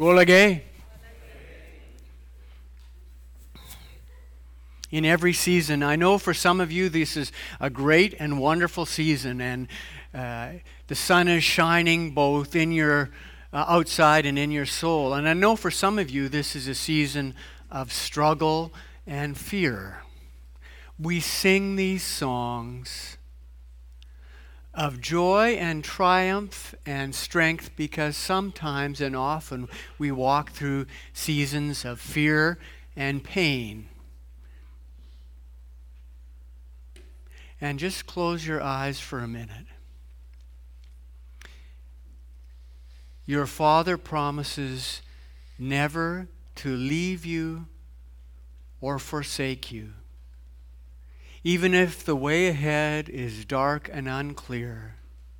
Golagay. In every season. I know for some of you this is a great and wonderful season, and the sun is shining both in your outside and in your soul. And I know for some of you this is a season of struggle and fear. We sing these songs of joy and triumph and strength because sometimes and often we walk through seasons of fear and pain. And just close your eyes for a minute. Your Father promises never to leave you or forsake you. Even if the way ahead is dark and unclear,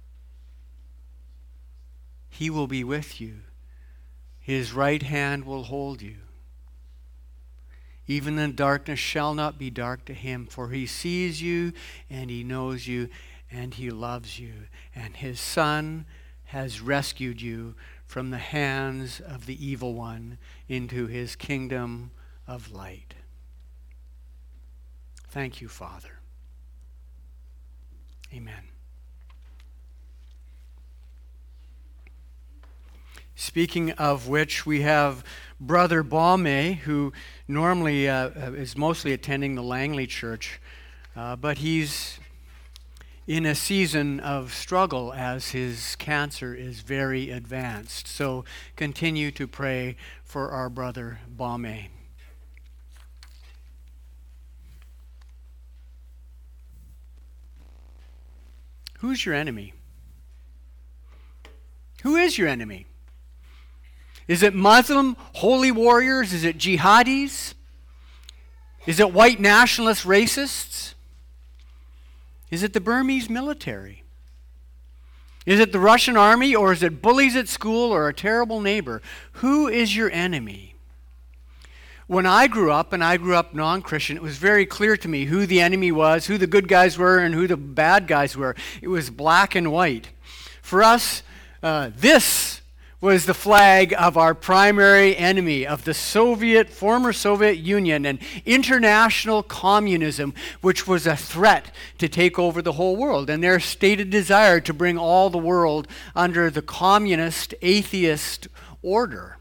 He will be with you. His right hand will hold you. Even the darkness shall not be dark to Him, for He sees you and He knows you and He loves you. And His Son has rescued you from the hands of the evil one into His kingdom of light. Thank you, Father. Amen. Speaking of which, we have Brother Baume, who normally is mostly attending the Langley Church, but he's in a season of struggle as his cancer is very advanced. So continue to pray for our Brother Baume. Who's your enemy? Who is your enemy? Is it Muslim holy warriors? Is it jihadis? Is it white nationalist racists? Is it the Burmese military? Is it the Russian army, or is it bullies at school or a terrible neighbor? Who is your enemy? When I grew up, and I grew up non-Christian, it was very clear to me who the enemy was, who the good guys were, and who the bad guys were. It was black and white. For us, this was the flag of our primary enemy, of the former Soviet Union and international communism, which was a threat to take over the whole world, and their stated desire to bring all the world under the communist, atheist order.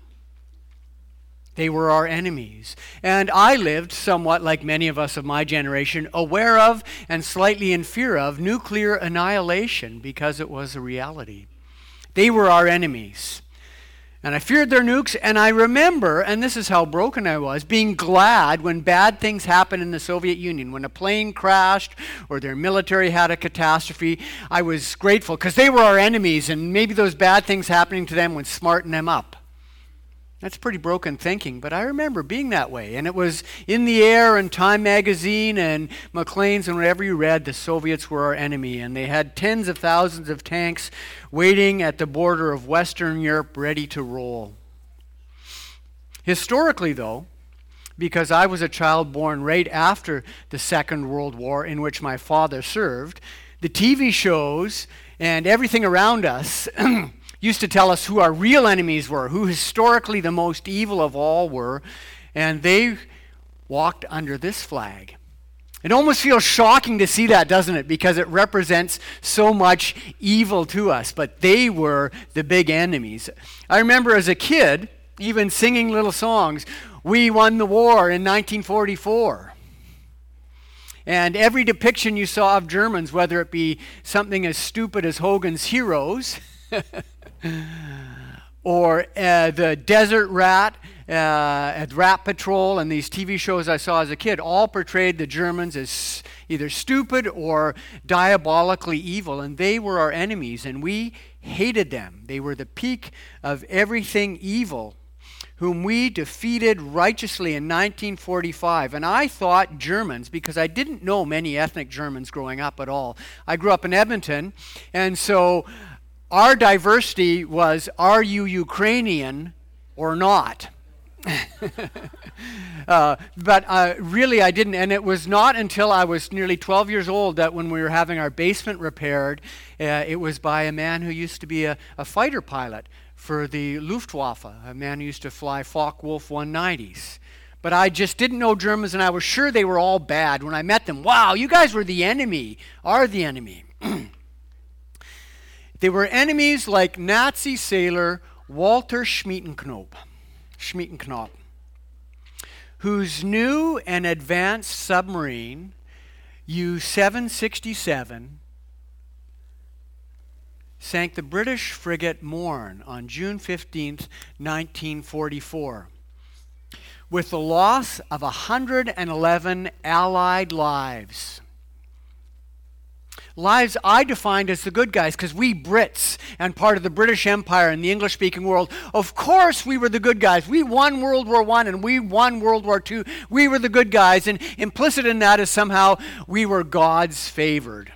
They were our enemies. And I lived, somewhat like many of us of my generation, aware of and slightly in fear of nuclear annihilation because it was a reality. They were our enemies. And I feared their nukes, and I remember, and this is how broken I was, being glad when bad things happened in the Soviet Union. When a plane crashed or their military had a catastrophe, I was grateful because they were our enemies, and maybe those bad things happening to them would smarten them up. That's pretty broken thinking, but I remember being that way. And it was in the air, and Time magazine and Maclean's, and whatever you read, the Soviets were our enemy. And they had tens of thousands of tanks waiting at the border of Western Europe ready to roll. Historically, though, because I was a child born right after the Second World War in which my father served, the TV shows and everything around us used to tell us who our real enemies were, who historically the most evil of all were, and they walked under this flag. It almost feels shocking to see that, doesn't it? Because it represents so much evil to us, but they were the big enemies. I remember as a kid, even singing little songs, "We won the war in 1944." And every depiction you saw of Germans, whether it be something as stupid as Hogan's Heroes, or the Desert Rat, at Rat Patrol, and these TV shows I saw as a kid, all portrayed the Germans as either stupid or diabolically evil, and they were our enemies, and we hated them. They were the peak of everything evil, whom we defeated righteously in 1945. And I thought Germans, because I didn't know many ethnic Germans growing up at all. I grew up in Edmonton, and so our diversity was, are you Ukrainian or not? But really I didn't, and it was not until I was nearly 12 years old that when we were having our basement repaired, it was by a man who used to be a fighter pilot for the Luftwaffe, a man who used to fly Focke-Wulf 190s. But I just didn't know Germans, and I was sure they were all bad when I met them. Wow, you guys were the enemy, are the enemy. They were enemies like Nazi sailor Walter Schmiedenknoop, whose new and advanced submarine, U-767, sank the British frigate Morne on June 15, 1944, with the loss of 111 Allied lives. Lives I defined as the good guys, because we Brits and part of the British Empire and the English-speaking world, of course we were the good guys. We won World War I and we won World War II. We were the good guys, and implicit in that is somehow we were God's favored.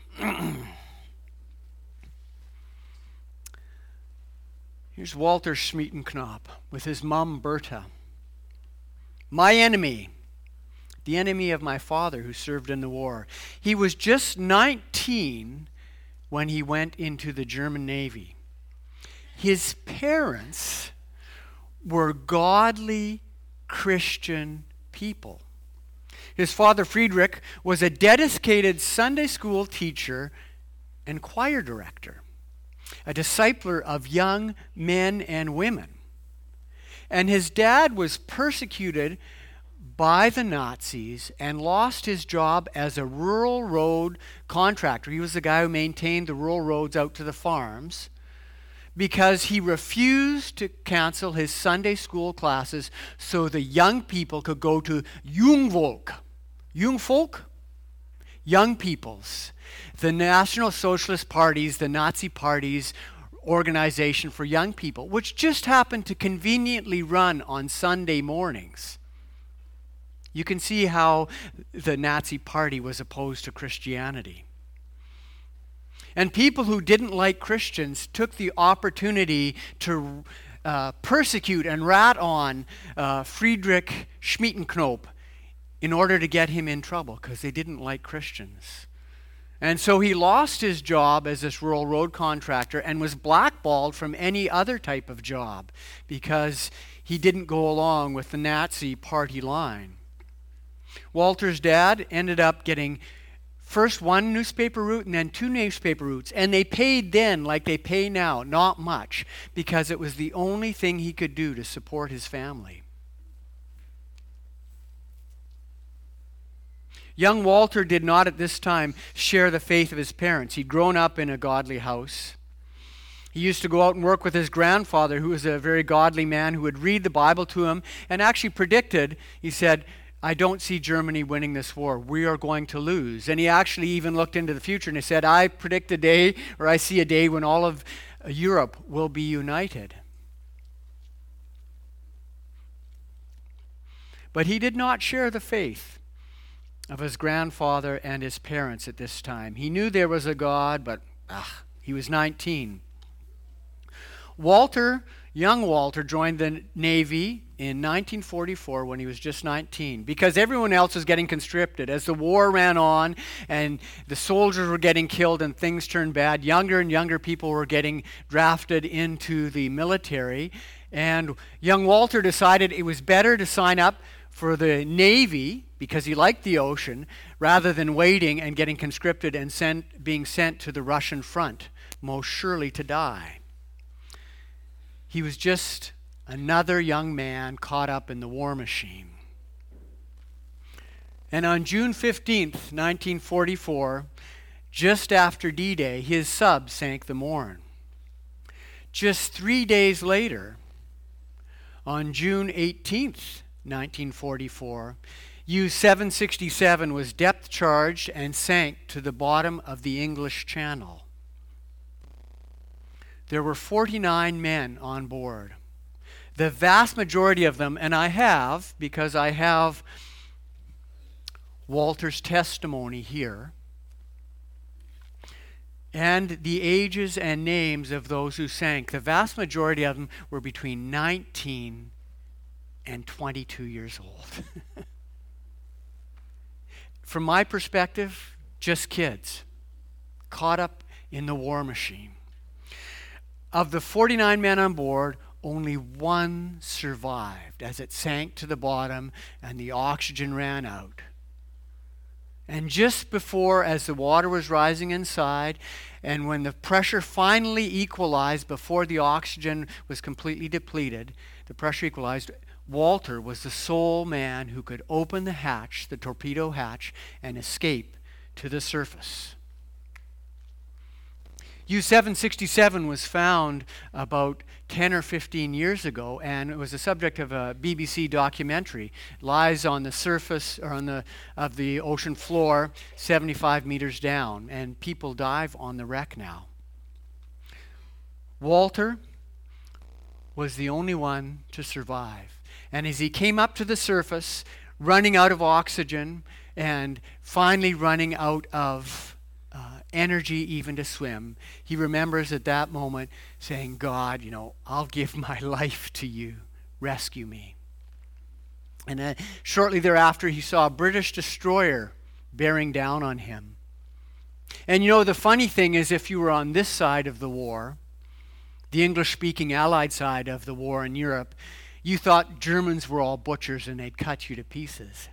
Here's Walter Schmiedenknoop with his mom Bertha. My enemy, the enemy of my father who served in the war. He was just 19 when he went into the German Navy. His parents were godly Christian people. His father, Friedrich, was a dedicated Sunday school teacher and choir director, a discipler of young men and women. And his dad was persecuted by the Nazis and lost his job as a rural road contractor. He was the guy who maintained the rural roads out to the farms because he refused to cancel his Sunday school classes so the young people could go to Jungvolk. Jungvolk? Young peoples. The National Socialist Parties, the Nazi parties, organization for young people, which just happened to conveniently run on Sunday mornings. You can see how the Nazi party was opposed to Christianity. And people who didn't like Christians took the opportunity to persecute and rat on Friedrich Schmiedenknoop in order to get him in trouble because they didn't like Christians. And so he lost his job as this rural road contractor and was blackballed from any other type of job because he didn't go along with the Nazi party line. Walter's dad ended up getting first one newspaper route and then two newspaper routes. And they paid then like they pay now, not much, because it was the only thing he could do to support his family. Young Walter did not at this time share the faith of his parents. He'd grown up in a godly house. He used to go out and work with his grandfather, who was a very godly man who would read the Bible to him and actually predicted, he said, I don't see Germany winning this war. We are going to lose. And he actually even looked into the future and he said, I predict a day, or I see a day when all of Europe will be united. But he did not share the faith of his grandfather and his parents at this time. He knew there was a God, but he was 19. Young Walter joined the Navy in 1944 when he was just 19 because everyone else was getting conscripted. As the war ran on and the soldiers were getting killed and things turned bad, younger and younger people were getting drafted into the military. And young Walter decided it was better to sign up for the Navy because he liked the ocean rather than waiting and getting conscripted and being sent to the Russian front, most surely to die. He was just another young man caught up in the war machine. And on June 15th, 1944, just after D-Day, his sub sank the Morne. Just 3 days later, on June 18th, 1944, U-767 was depth charged and sank to the bottom of the English Channel. There were 49 men on board. The vast majority of them, and I have, because I have Walter's testimony here, and the ages and names of those who sank, the vast majority of them were between 19 and 22 years old. From my perspective, just kids caught up in the war machine. of the 49 men on board, only one survived as it sank to the bottom and the oxygen ran out. And just before, as the water was rising inside, and when the pressure finally equalized before the oxygen was completely depleted, the pressure equalized, Walter was the sole man who could open the hatch, the torpedo hatch, and escape to the surface. U-767 was found about 10 or 15 years ago, and it was the subject of a BBC documentary. It lies on the surface or of the ocean floor, 75 meters down, and people dive on the wreck now. Walter was the only one to survive. And as he came up to the surface, running out of oxygen and finally running out of energy even to swim, he remembers at that moment saying, God, I'll give my life to you. Rescue me. And shortly thereafter, he saw a British destroyer bearing down on him. And the funny thing is, if you were on this side of the war, the English-speaking Allied side of the war in Europe, you thought Germans were all butchers and they'd cut you to pieces.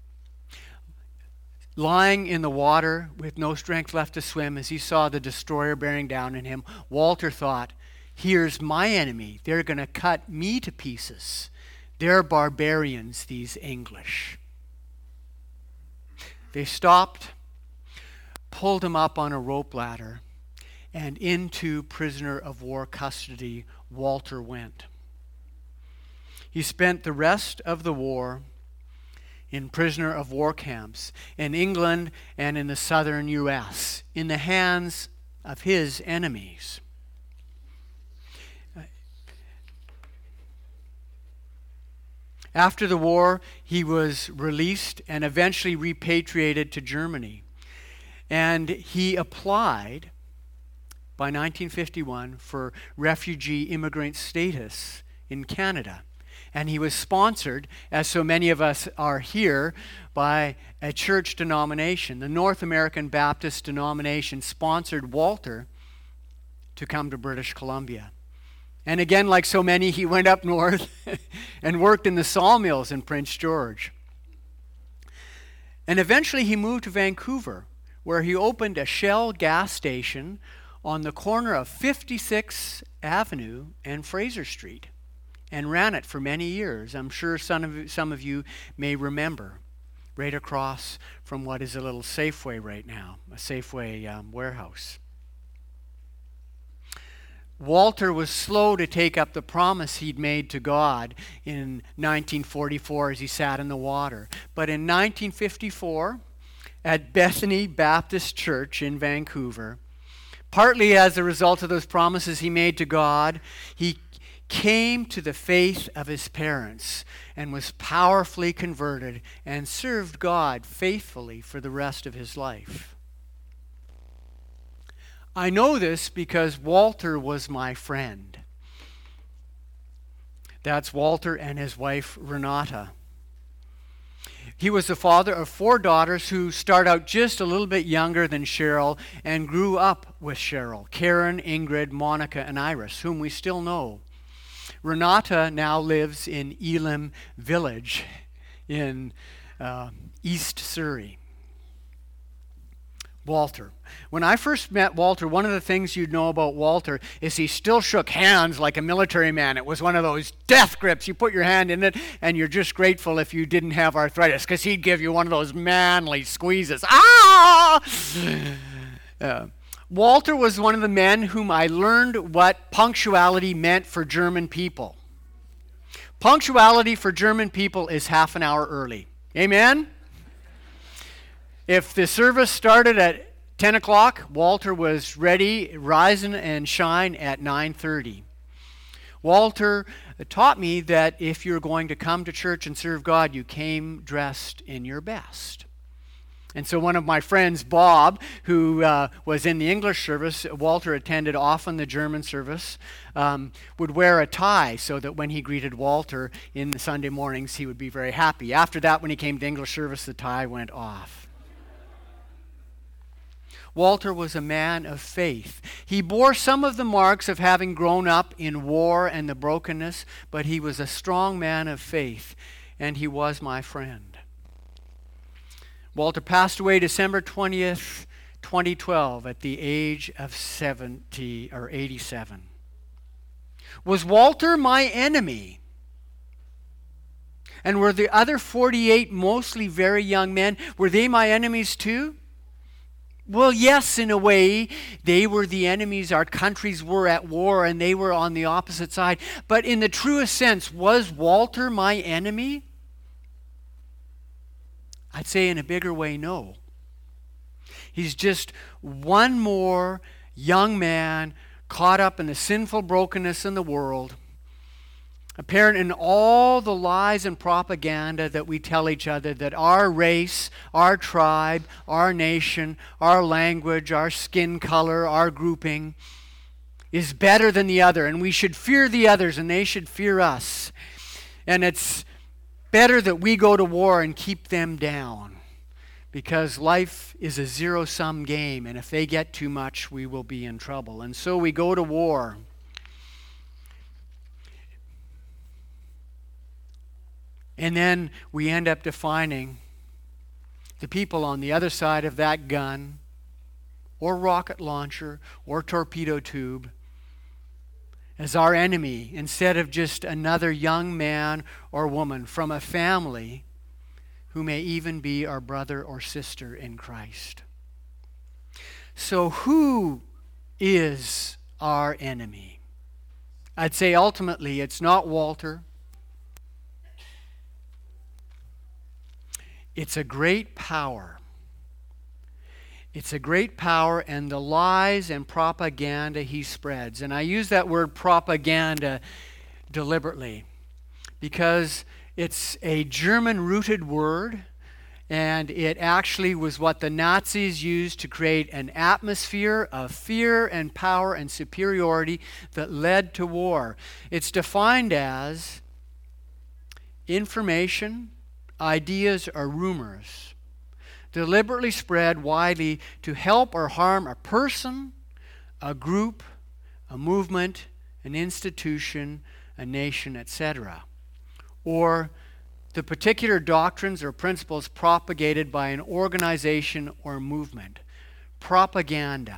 Lying in the water with no strength left to swim, as he saw the destroyer bearing down on him, Walter thought, here's my enemy. They're going to cut me to pieces. They're barbarians, these English. They stopped, pulled him up on a rope ladder, and into prisoner of war custody Walter went. He spent the rest of the war in prisoner of war camps in England and in the southern U.S., in the hands of his enemies. After the war, he was released and eventually repatriated to Germany. And he applied, by 1951, for refugee immigrant status in Canada. And he was sponsored, as so many of us are here, by a church denomination. The North American Baptist denomination sponsored Walter to come to British Columbia. And again, like so many, he went up north and worked in the sawmills in Prince George. And eventually he moved to Vancouver, where he opened a Shell gas station on the corner of 56th Avenue and Fraser Street, and ran it for many years. I'm sure some of you may remember, right across from what is a little Safeway right now, a Safeway warehouse. Walter was slow to take up the promise he'd made to God in 1944 as he sat in the water. But in 1954, at Bethany Baptist Church in Vancouver, partly as a result of those promises he made to God, he came to the faith of his parents and was powerfully converted and served God faithfully for the rest of his life. I know this because Walter was my friend. That's Walter and his wife Renata. He was the father of 4 daughters who start out just a little bit younger than Cheryl and grew up with Cheryl: Karen, Ingrid, Monica, and Iris, whom we still know. Renata now lives in Elim Village in East Surrey. Walter. When I first met Walter, one of the things you'd know about Walter is he still shook hands like a military man. It was one of those death grips. You put your hand in it and you're just grateful if you didn't have arthritis, because he'd give you one of those manly squeezes. Ah! Walter was one of the men whom I learned what punctuality meant for German people. Punctuality for German people is half an hour early. Amen? If the service started at 10 o'clock, Walter was ready, rising and shine at 9:30. Walter taught me that if you're going to come to church and serve God, you came dressed in your best. And so one of my friends, Bob, who was in the English service, Walter attended often the German service, would wear a tie so that when he greeted Walter in the Sunday mornings, he would be very happy. After that, when he came to English service, the tie went off. Walter was a man of faith. He bore some of the marks of having grown up in war and the brokenness, but he was a strong man of faith, and he was my friend. Walter passed away December 20th, 2012 at the age of 87. Was Walter my enemy? And were the other 48 mostly very young men, were they my enemies too? Well, yes, in a way. They were the enemies. Our countries were at war and they were on the opposite side. But in the truest sense, was Walter my enemy? I'd say in a bigger way, no. He's just one more young man caught up in the sinful brokenness in the world, apparent in all the lies and propaganda that we tell each other that our race, our tribe, our nation, our language, our skin color, our grouping is better than the other, and we should fear the others and they should fear us. And it's better that we go to war and keep them down, because life is a zero-sum game, and if they get too much, we will be in trouble. And so we go to war. And then we end up defining the people on the other side of that gun, or rocket launcher, or torpedo tube, as our enemy, instead of just another young man or woman from a family who may even be our brother or sister in Christ. So who is our enemy? I'd say ultimately it's not Walter. It's a great power. It's a great power and the lies and propaganda he spreads. And I use that word propaganda deliberately because it's a German-rooted word, and it actually was what the Nazis used to create an atmosphere of fear and power and superiority that led to war. It's defined as information, ideas, or rumors deliberately spread widely to help or harm a person, a group, a movement, an institution, a nation, etc. Or the particular doctrines or principles propagated by an organization or movement. Propaganda.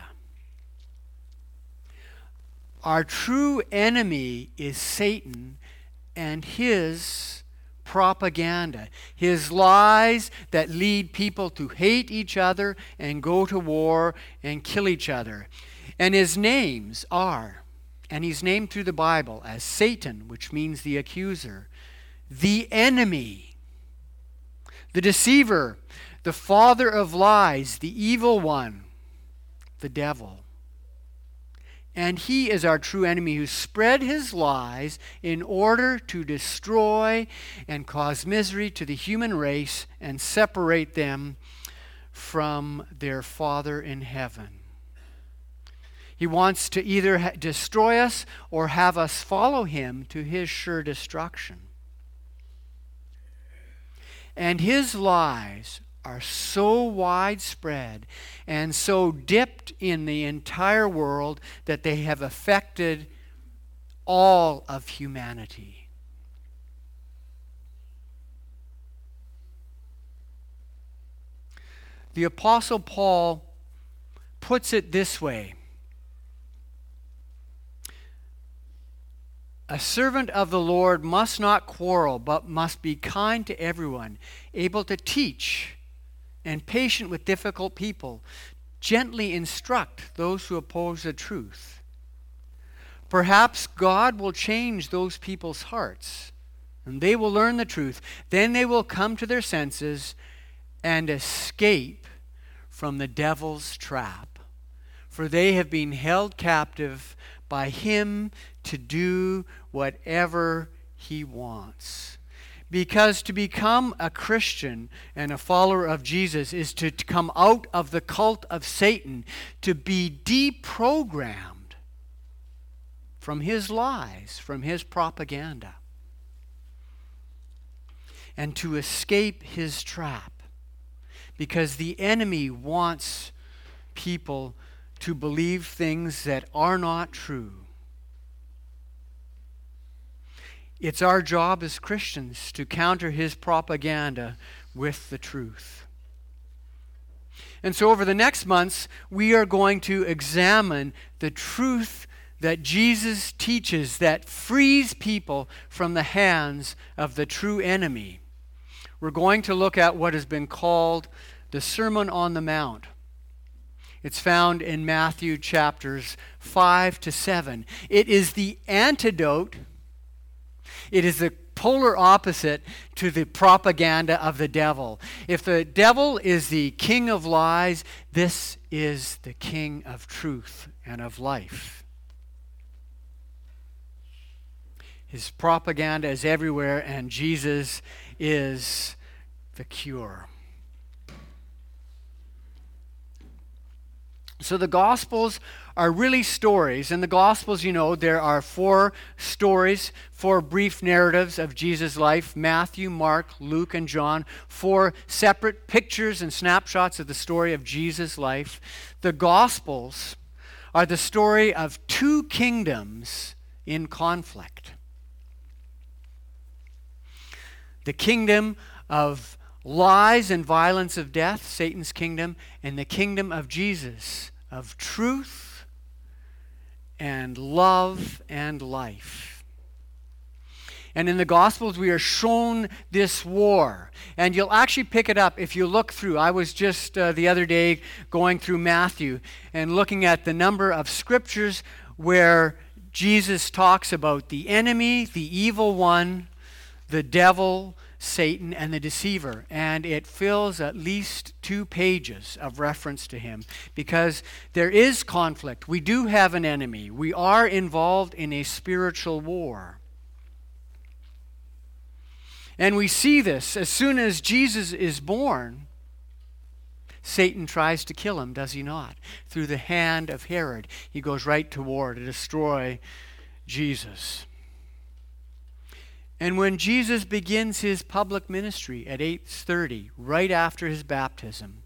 Our true enemy is Satan and his propaganda, his lies that lead people to hate each other and go to war and kill each other. And his names are, and he's named through the Bible as Satan, which means the accuser, the enemy, the deceiver, the father of lies, the evil one, the devil. And he is our true enemy who spread his lies in order to destroy and cause misery to the human race and separate them from their Father in heaven. He wants to either destroy us or have us follow him to his sure destruction. And his lies are so widespread and so dipped in the entire world that they have affected all of humanity. The Apostle Paul puts it this way: a servant of the Lord must not quarrel, but must be kind to everyone, able to teach, and patient with difficult people, gently instruct those who oppose the truth. Perhaps God will change those people's hearts, and they will learn the truth. Then they will come to their senses and escape from the devil's trap, for they have been held captive by him to do whatever he wants. Because to become a Christian and a follower of Jesus is to come out of the cult of Satan, to be deprogrammed from his lies, from his propaganda, and to escape his trap. Because the enemy wants people to believe things that are not true. It's our job as Christians to counter his propaganda with the truth. And so over the next months, we are going to examine the truth that Jesus teaches that frees people from the hands of the true enemy. We're going to look at what has been called the Sermon on the Mount. It's found in Matthew chapters 5 to 7. It is the antidote. It is the polar opposite to the propaganda of the devil. If the devil is the king of lies, this is the king of truth and of life. His propaganda is everywhere, and Jesus is the cure. So the Gospels are really stories. In the Gospels, you know, there are 4 stories, 4 brief narratives of Jesus' life: Matthew, Mark, Luke, and John. 4 separate pictures and snapshots of the story of Jesus' life. The Gospels are the story of 2 kingdoms in conflict. The kingdom of lies and violence of death, Satan's kingdom, and the kingdom of Jesus, of truth and love and life. And in the Gospels, we are shown this war. And you'll actually pick it up if you look through. I was just the other day going through Matthew and looking at the number of scriptures where Jesus talks about the enemy, the evil one, the devil, Satan, and the deceiver. And it fills at least 2 pages of reference to him, because there is conflict. We do have an enemy. We are involved in a spiritual war. And we see this as soon as Jesus is born. Satan tries to kill him, does he not? Through the hand of Herod, he goes right to war to destroy Jesus. And when Jesus begins his public ministry at age 30, right after his baptism,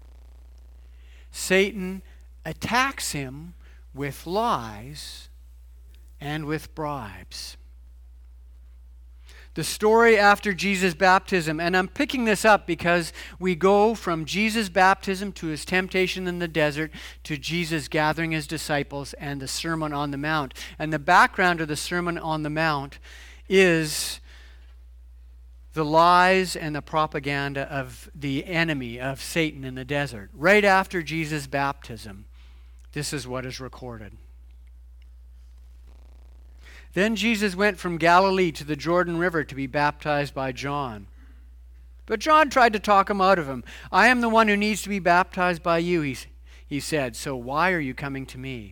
Satan attacks him with lies and with bribes. The story after Jesus' baptism, and I'm picking this up because we go from Jesus' baptism to his temptation in the desert to Jesus gathering his disciples and the Sermon on the Mount. And the background of the Sermon on the Mount is the lies and the propaganda of the enemy, of Satan in the desert. Right after Jesus' baptism, this is what is recorded. Then Jesus went from Galilee to the Jordan River to be baptized by John. But John tried to talk him out of him. "I am the one who needs to be baptized by you," he said, "so why are you coming to me?"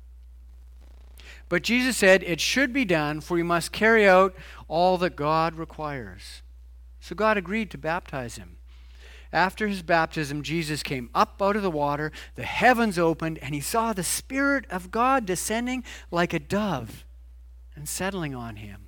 But Jesus said, "It should be done, for we must carry out all that God requires." So God agreed to baptize him. After his baptism, Jesus came up out of the water, the heavens opened, and he saw the Spirit of God descending like a dove and settling on him.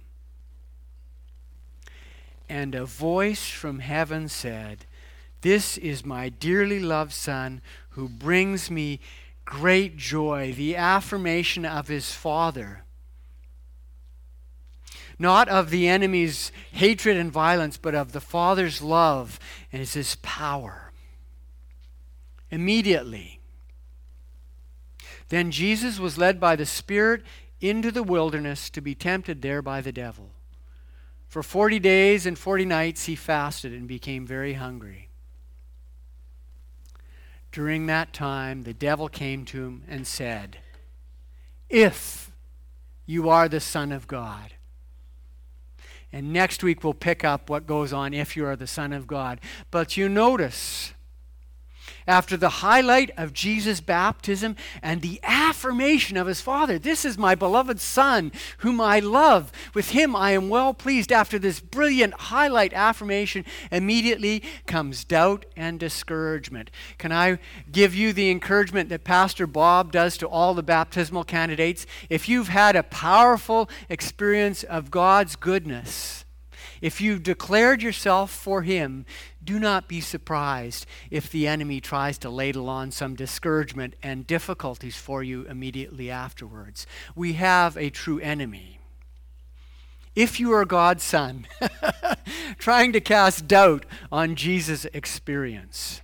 And a voice from heaven said, "This is my dearly loved Son, who brings me great joy," the affirmation of his Father. Not of the enemy's hatred and violence, but of the Father's love and his power. Immediately, then Jesus was led by the Spirit into the wilderness to be tempted there by the devil. For 40 days and 40 nights he fasted and became very hungry. During that time, the devil came to him and said, "If you are the Son of God." And next week we'll pick up what goes on if you are the Son of God. But you notice, after the highlight of Jesus' baptism and the affirmation of his Father, "This is my beloved Son, whom I love. With him I am well pleased." After this brilliant highlight affirmation, immediately comes doubt and discouragement. Can I give you the encouragement that Pastor Bob does to all the baptismal candidates? If you've had a powerful experience of God's goodness, If you've declared yourself for him, do not be surprised if the enemy tries to ladle on some discouragement and difficulties for you immediately afterwards. We have a true enemy. If you are God's son, trying to cast doubt on Jesus' experience.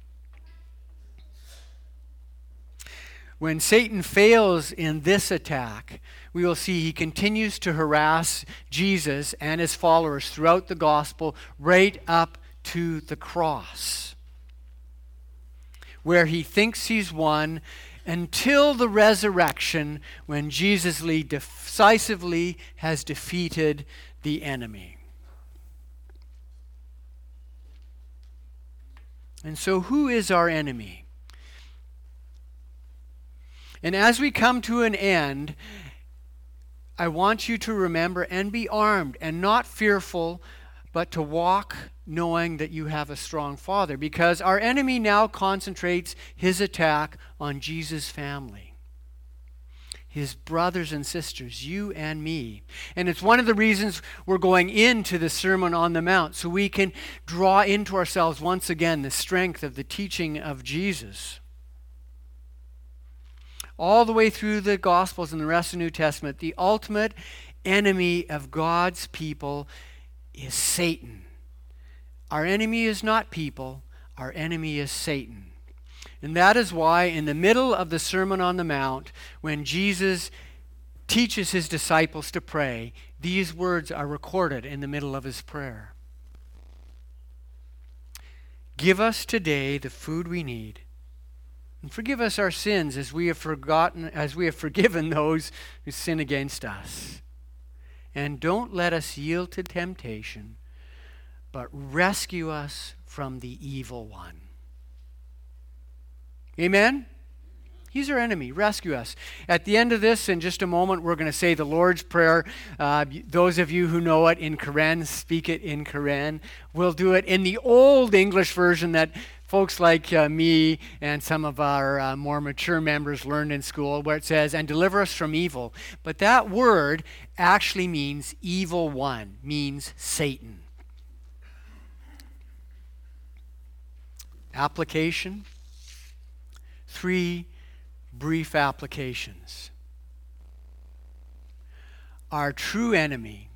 When Satan fails in this attack, we will see he continues to harass Jesus and his followers throughout the gospel right up to the cross, where he thinks he's won until the resurrection, when Jesus decisively has defeated the enemy. And so, who is our enemy? And as we come to an end, I want you to remember and be armed and not fearful, but to walk knowing that you have a strong Father, because our enemy now concentrates his attack on Jesus' family, his brothers and sisters, you and me. And it's one of the reasons we're going into the Sermon on the Mount, so we can draw into ourselves once again the strength of the teaching of Jesus. All the way through the Gospels and the rest of the New Testament, the ultimate enemy of God's people is Satan. Our enemy is not people, our enemy is Satan. And that is why in the middle of the Sermon on the Mount, when Jesus teaches his disciples to pray, these words are recorded in the middle of his prayer. Give us today the food we need. And forgive us our sins as we have forgiven those who sin against us. And don't let us yield to temptation, but rescue us from the evil one. Amen? He's our enemy. Rescue us. At the end of this, in just a moment, we're going to say the Lord's Prayer. Those of you who know it in Karen, speak it in Karen. We'll do it in the old English version that folks like me and some of our more mature members learned in school, where it says, and deliver us from evil. But that word actually means evil one, means Satan. Application. 3 brief applications. Our true enemy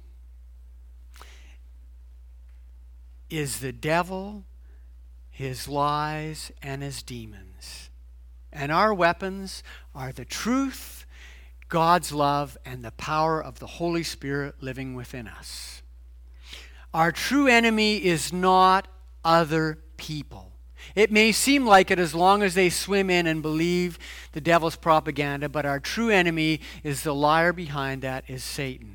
is the devil, his lies, and his demons. And our weapons are the truth, God's love, and the power of the Holy Spirit living within us. Our true enemy is not other people. It may seem like it as long as they swim in and believe the devil's propaganda, but our true enemy is the liar behind that, is Satan.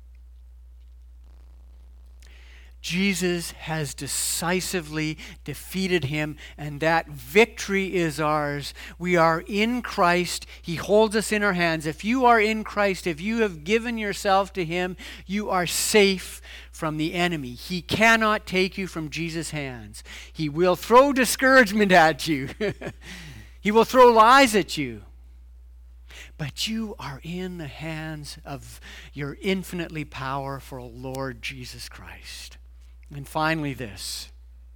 Jesus has decisively defeated him, and that victory is ours. We are in Christ. He holds us in our hands. If you are in Christ, if you have given yourself to him, you are safe from the enemy. He cannot take you from Jesus' hands. He will throw discouragement at you. He will throw lies at you. But you are in the hands of your infinitely powerful Lord Jesus Christ. And finally, this.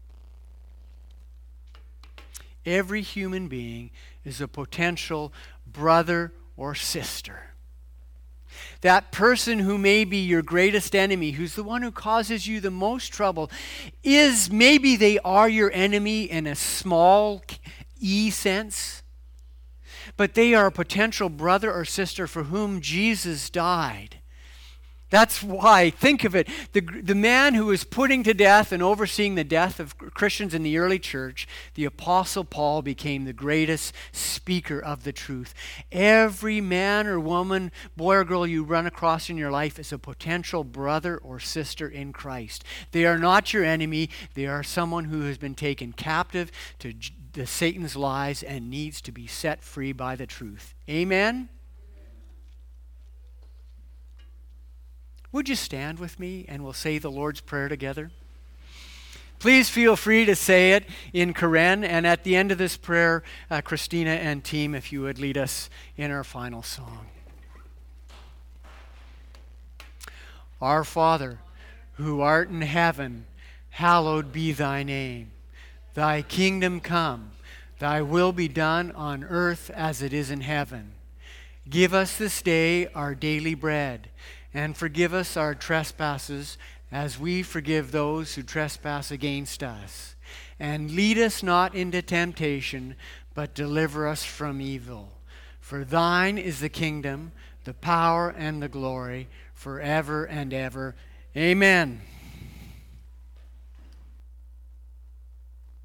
Every human being is a potential brother or sister. That person who may be your greatest enemy, who's the one who causes you the most trouble, maybe they are your enemy in a small e sense, but they are a potential brother or sister for whom Jesus died. That's why, think of it, the man who was putting to death and overseeing the death of Christians in the early church, the Apostle Paul, became the greatest speaker of the truth. Every man or woman, boy or girl you run across in your life is a potential brother or sister in Christ. They are not your enemy. They are someone who has been taken captive to Satan's lies and needs to be set free by the truth. Amen? Would you stand with me and we'll say the Lord's Prayer together? Please feel free to say it in Karen, and at the end of this prayer, Christina and team, if you would lead us in our final song. Our Father, who art in heaven, hallowed be thy name. Thy kingdom come, thy will be done on earth as it is in heaven. Give us this day our daily bread, and forgive us our trespasses as we forgive those who trespass against us. And lead us not into temptation, but deliver us from evil. For thine is the kingdom, the power, and the glory, forever and ever. Amen.